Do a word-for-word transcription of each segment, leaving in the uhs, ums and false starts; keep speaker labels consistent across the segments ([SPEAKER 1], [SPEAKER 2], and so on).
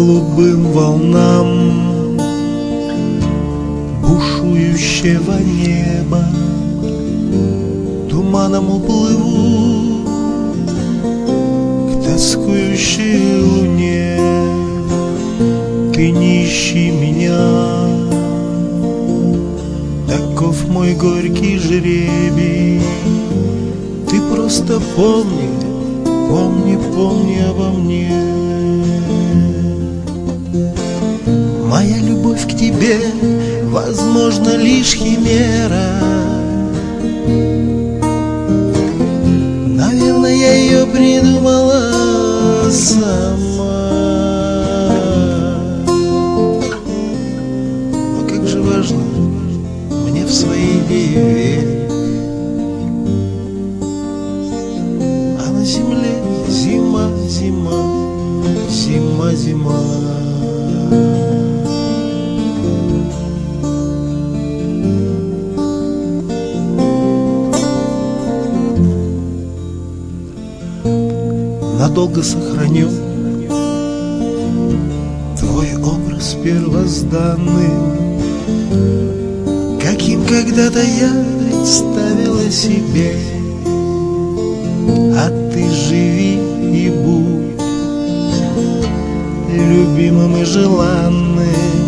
[SPEAKER 1] голубым волнам бушующего неба туманом уплыву к тоскующей луне. Ты не ищи меня, таков мой горький жребий. Ты просто помни, помни, помни обо мне. Моя любовь к тебе, возможно, лишь химера. Наверное, я ее придумала сама. Но как же важно мне в свои идеи верить. А на земле зима, зима, зима, зима. Надолго сохраню твой образ первозданным, каким когда-то я представила себе. А ты живи и будь любимым и желанным,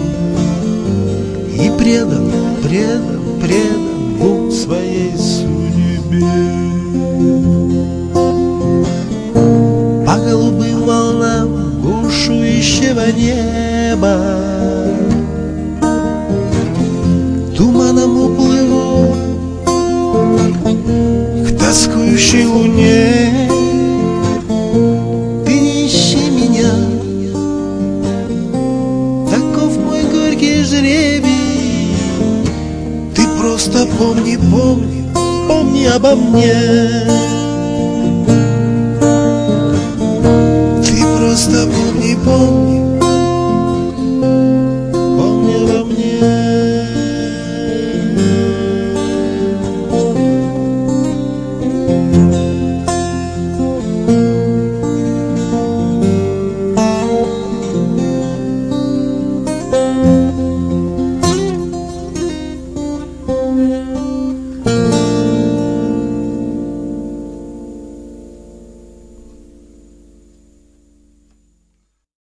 [SPEAKER 1] и предан, предан, предан будь своей судьбе. По голубым волнам бушующего неба туманом уплыву к тоскующей луне. Ты не ищи меня, таков мой горький жребий. Ты просто помни, помни, помни обо мне. Просто помни, помни